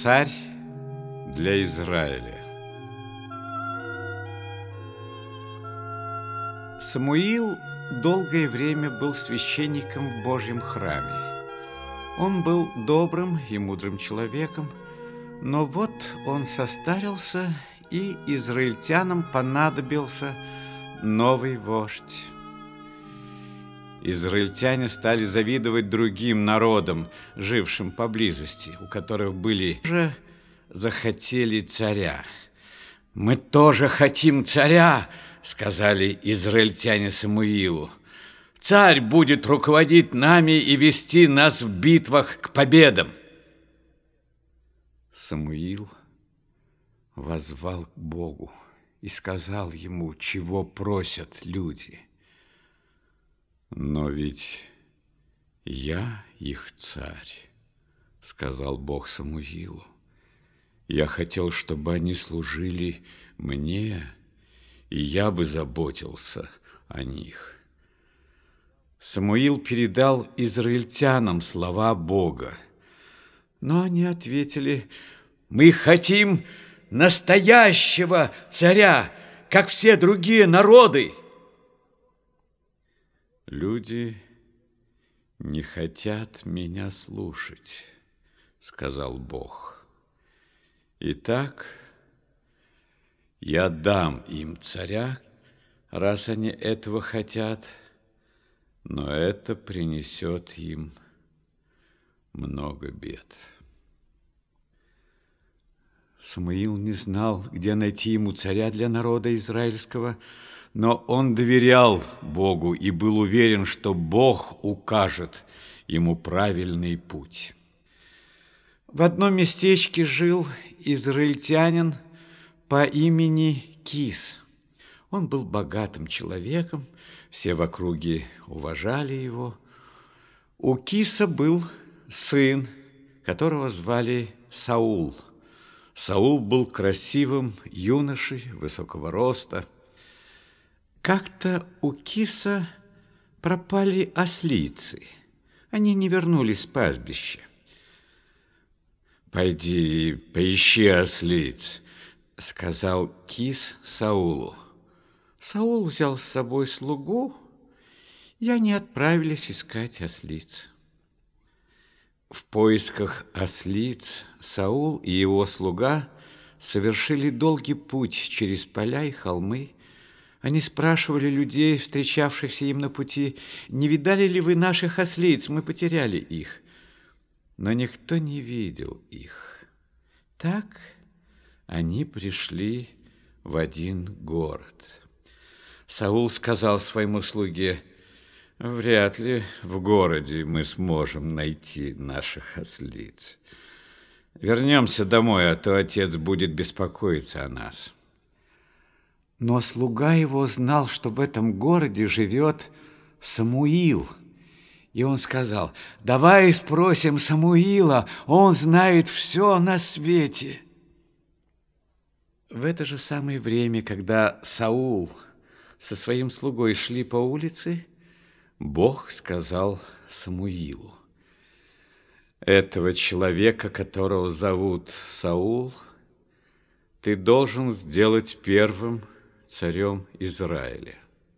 Царь для Израиля. Самуил долгое время был священником в Божьем храме. Он был добрым и мудрым человеком, но вот он состарился, и израильтянам понадобился новый вождь. Израильтяне стали завидовать другим народам, жившим поблизости, у которых были уже захотели царя. «Мы тоже хотим царя», — сказали израильтяне Самуилу. «Царь будет руководить нами и вести нас в битвах к победам». Самуил воззвал к Богу и сказал ему, чего просят люди. «Но ведь я их царь», — сказал Бог Самуилу. «Я хотел, чтобы они служили мне, и я бы заботился о них». Самуил передал израильтянам слова Бога, но они ответили: «Мы хотим настоящего царя, как все другие народы». «Люди не хотят меня слушать», — сказал Бог. «Итак, я дам им царя, раз они этого хотят, но это принесет им много бед». Самуил не знал, где найти ему царя для народа израильского, но он доверял Богу и был уверен, что Бог укажет ему правильный путь. В одном местечке жил израильтянин по имени Кис. Он был богатым человеком, все в округе уважали его. У Киса был сын, которого звали Саул. Саул был красивым юношей, высокого роста. Как-то у Киса пропали ослицы. Они не вернулись с пастбища. «Пойди, поищи ослиц», — сказал Кис Саулу. Саул взял с собой слугу, и они отправились искать ослиц. В поисках ослиц Саул и его слуга совершили долгий путь через поля и холмы. Они спрашивали людей, встречавшихся им на пути: «Не видали ли вы наших ослиц? Мы потеряли их». Но никто не видел их. Так они пришли в один город. Саул сказал своему слуге: «Вряд ли в городе мы сможем найти наших ослиц. Вернемся домой, а то отец будет беспокоиться о нас». Но слуга его знал, что в этом городе живет Самуил. И он сказал: «Давай спросим Самуила, он знает все на свете». В это же самое время, когда Саул со своим слугой шли по улице, Бог сказал Самуилу: «Этого человека, которого зовут Саул, ты должен сделать первым царем Израиля».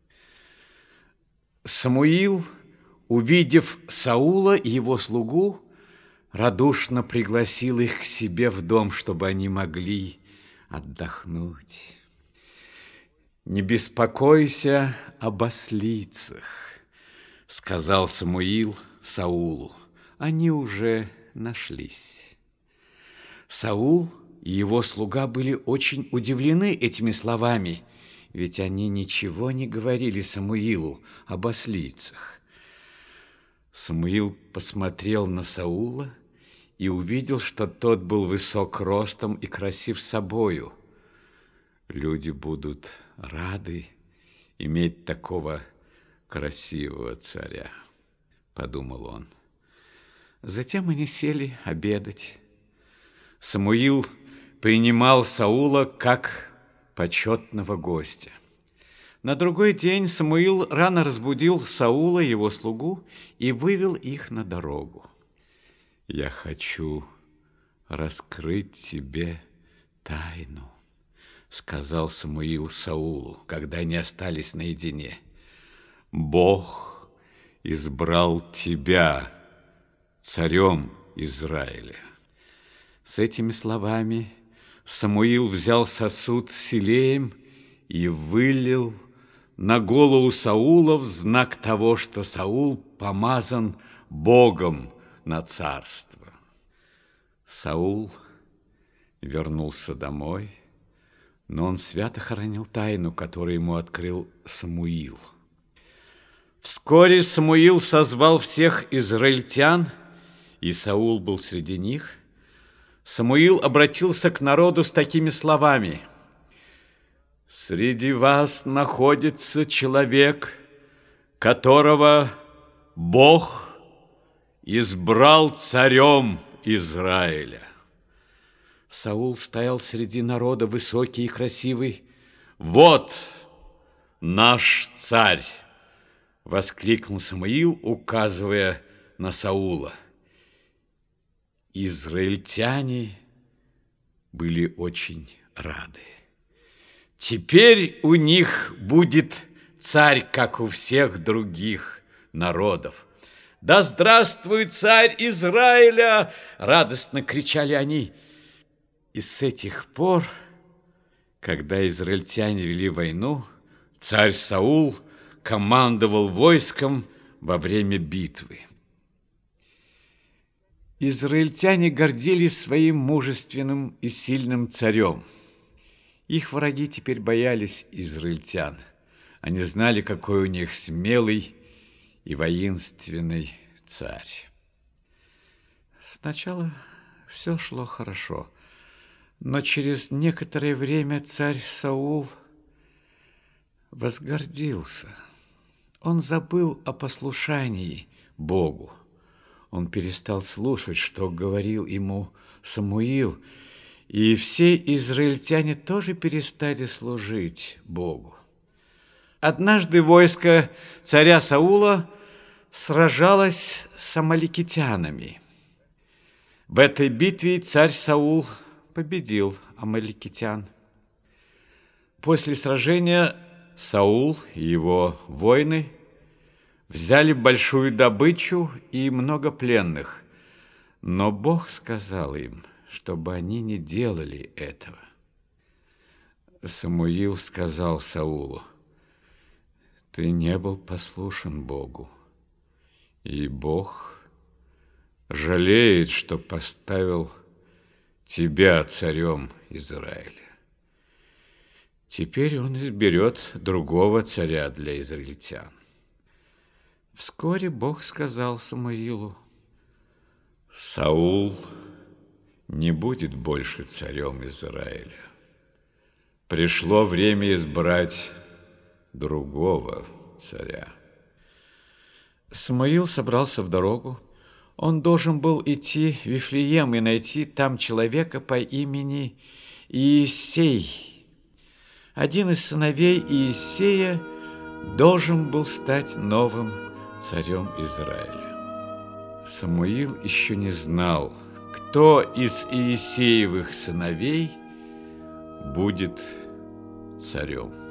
Самуил, увидев Саула и его слугу, радушно пригласил их к себе в дом, чтобы они могли отдохнуть. «Не беспокойся об ослицах», — сказал Самуил Саулу. «Они уже нашлись». Саул и его слуга были очень удивлены этими словами, ведь они ничего не говорили Самуилу об ослицах. Самуил посмотрел на Саула и увидел, что тот был высок ростом и красив собою. Люди будут рады иметь такого красивого царя, подумал он. Затем они сели обедать. Самуил принимал Саула как почетного гостя. На другой день Самуил рано разбудил Саула и его слугу и вывел их на дорогу. «Я хочу раскрыть тебе тайну, сказал Самуил Саулу, когда они остались наедине. Бог избрал тебя царем Израиля. С этими словами Самуил взял сосуд с елеем и вылил на голову Саула в знак того, что Саул помазан Богом на царство. Саул вернулся домой, но он свято хранил тайну, которую ему открыл Самуил. Вскоре Самуил созвал всех израильтян, и Саул был среди них. Самуил обратился к народу с такими словами: «Среди вас находится человек, которого Бог избрал царем Израиля». Саул стоял среди народа, высокий и красивый. «Вот наш царь!» — воскликнул Самуил, указывая на Саула. Израильтяне были очень рады. Теперь у них будет царь, как у всех других народов. «Да здравствует царь Израиля!» — радостно кричали они. И с этих пор, когда израильтяне вели войну, царь Саул командовал войском во время битвы. Израильтяне гордились своим мужественным и сильным царем. Их враги теперь боялись израильтян. Они знали, какой у них смелый и воинственный царь. Сначала все шло хорошо, но через некоторое время царь Саул возгордился. Он забыл о послушании Богу. Он перестал слушать, что говорил ему Самуил, и все израильтяне тоже перестали служить Богу. Однажды войско царя Саула сражалось с амаликитянами. В этой битве царь Саул победил амаликитян. После сражения Саул и его воины взяли большую добычу и много пленных, но Бог сказал им, чтобы они не делали этого. Самуил сказал Саулу: «Ты не был послушен Богу, и Бог жалеет, что поставил тебя царем Израиля. Теперь он изберет другого царя для израильтян». Вскоре Бог сказал Самуилу: «Саул не будет больше царем Израиля. Пришло время избрать другого царя». Самуил собрался в дорогу. Он должен был идти в Вифлеем и найти там человека по имени Иессей. Один из сыновей Иессея должен был стать новым царем Израиля. Самуил еще не знал, кто из Иессеевых сыновей будет царем.